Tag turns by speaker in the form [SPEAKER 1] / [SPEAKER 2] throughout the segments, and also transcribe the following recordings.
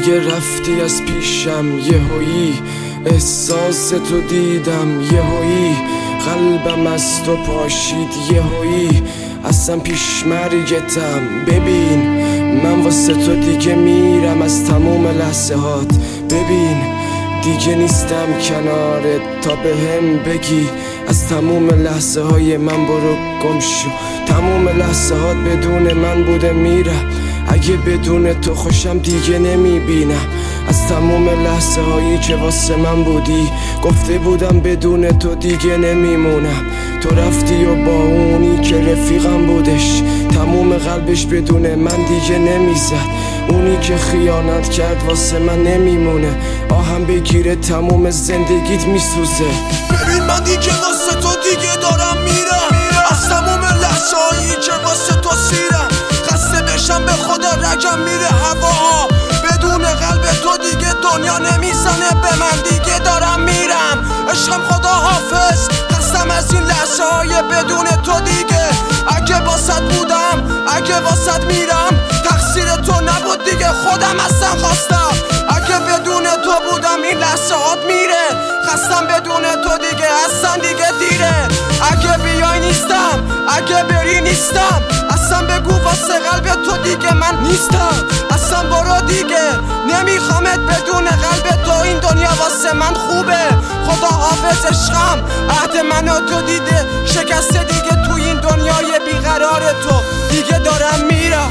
[SPEAKER 1] دیگه رفتی از پیشم، یهویی احساس تو دیدم، یهویی قلبم از تو پاشید، یهویی اصلا پیش مرگتم. ببین من واسه تو دیگه میرم از تموم لحظه هات، ببین دیگه نیستم کنارت تا به هم بگی از تموم لحظه های من برو گم شو. تموم لحظه هات بدون من بوده میرم، اگه بدون تو خوشم دیگه نمیبینم. از تموم لحظه هایی که واسه من بودی گفته بودم بدون تو دیگه نمیمونم. تو رفتی و با اونی که رفیقم بودش تموم قلبش بدون من دیگه نمیزد. اونی که خیانت کرد واسه من نمیمونه، آهم بگیره تموم زندگیت میسوزه.
[SPEAKER 2] ببین من دیگه واسه تو دیگه دارم میرم، از تموم لحظه هایی که واسه تو سیرم. خسته بشم به خدا رگم میره هوا، بدون قلب تو دیگه دنیا نمیزنه به من. دیگه دارم میرم عشقم خدا حافظ، خستم از این لحظه های بدون تو دیگه. اگه واسط بودم اگه واسط میرم، تقصیر تو نبود دیگه خودم اصلا خواستم. اگه بدون تو بودم این لحظه هات میره، خستم بدون تو دیگه اصلا دیگه دیره. اگه بیای نیستم اگه بری نیستم، اصلا بگو واسه قلب تو دیگه من نیستم. اصلا برو دیگه نمیخوامت، بدون قلب تو این دنیا واسه من خوبه. خدا حافظ عشقم، عهد من و تو دیده شکسته دیگه تو این دنیای بیقرار تو دیگه دارم میرم.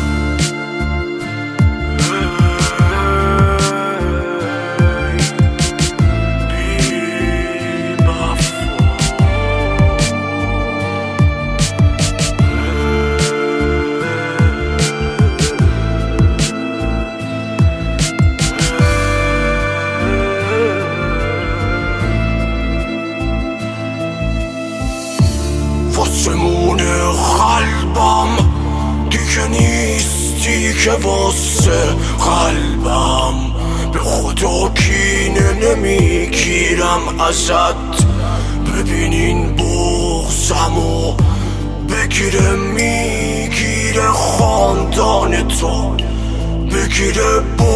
[SPEAKER 3] واسمون قلبم دیگه نیستی که واسه قلبم، به خدا کینه نمیگیرم ازت. ببین این بغضمو بگیره میگیره خاندان تو، بگیره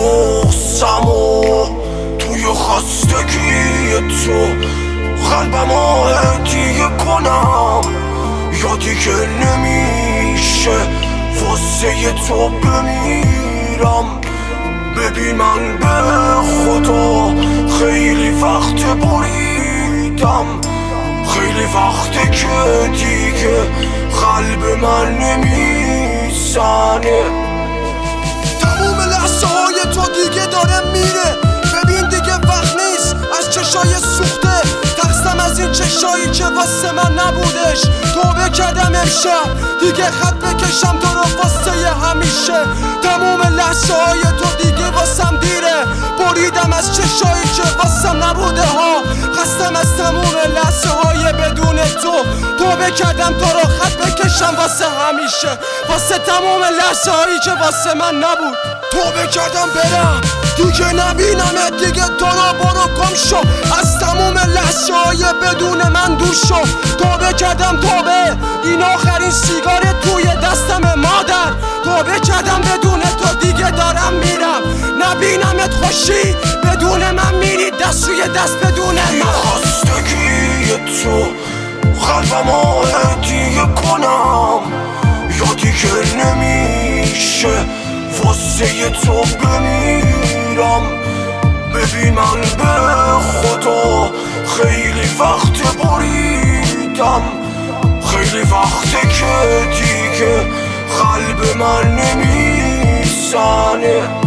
[SPEAKER 3] بغضمو توی خستگی تو قلبمو هدیه کنم. یا دیگه نمیشه واسه تو بمیرم. ببین من به خدا خیلی وقت بریدم، خیلی وقته که دیگه قلب من نمیزنه.
[SPEAKER 2] تموم لحظه های تو دیگه داره میره، ببین دیگه وقت نیست از چشای سوخته. ترسم از این چشایی که واسه من نبودش، توبه کردم امشب دیگه خط بکشم تو رو واسه همیشه. تموم لحظه های تو دیگه واسم دیره، بریدم از چشایی که واسم نبوده ها. خستم از تموم لحظه های بدون تو، توبه کردم تو رو خط بکشم واسه همیشه. واسه تموم لحظه هایی که واسه من نبود توبه کردم برم دیگه نبینمت دیگه. تو رو برو گم شو، از تموم لحظه های بدون من دور شو. توبه کردم توبه، این آخرین سیگار توی دستم مادر. توبه کردم بدون تو دیگه دارم میرم، نبینمت خوشی بدون من میری دست روی دست بدون من.
[SPEAKER 3] خستگی تو قلبمو هدیه کنم، یا دیگه نمیشه واسه تو بمیرم. ببین من به خدا خیلی وقت بریدم، خیلی وقته که دیگه قلب من نمیزنه.